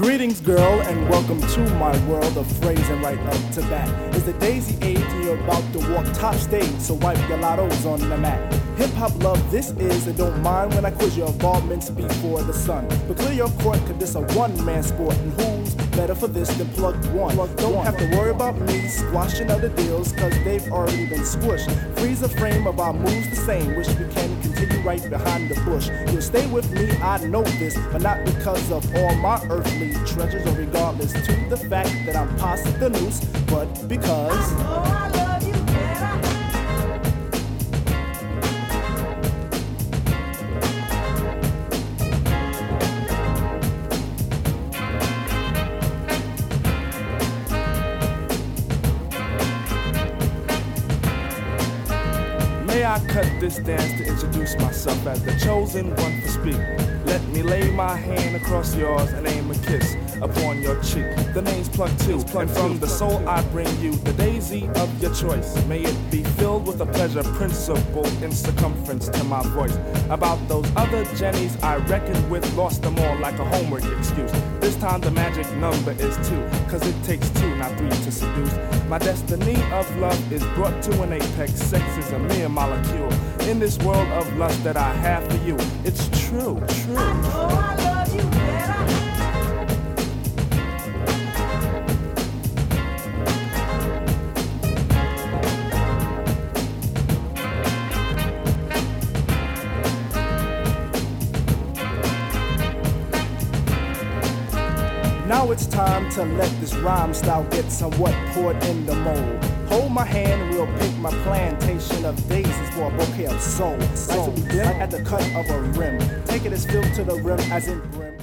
Greetings, girl, and welcome to my world of phrasing. Right up to that is the daisy age, and you're about to walk top stage, so wipe your lottos on the mat. Hip-hop love this is, and don't mind when I quiz your involvements before the sun. But clear your court, cause this a one-man sport, and who's better for this than Plug One? Don't have to worry about me squashing other deals, cause they've already been squished. Freeze the frame of our moves the same, wish we can continue right behind the bush. You'll stay with me, I know this, but not because of all my earthly treasures, or regardless to the fact that I'm past the noose, but because I love you better. May I cut this dance to introduce myself as the chosen one to speak. Let me lay my hand across yours and aim a kiss upon your cheek. The name's Plug Two, and from the soul I bring you the daisy of your choice. May it be filled with a pleasure principle in circumference to my voice. About those other Jennies I reckoned with, lost them all like a homework excuse. This time the magic number is 2, cause it takes 2, not 3 to seduce. My destiny of love is brought to an apex. Sex is a mere molecule in this world of lust that I have for you. It's true. I love you better. now it's time to let this rhyme style get somewhat poured in the mold. Hold my hand and we'll pick my plantation of daisies for a bouquet of soul. Like to begin at the cut of a rim. Take it as filled to the rim as in brim.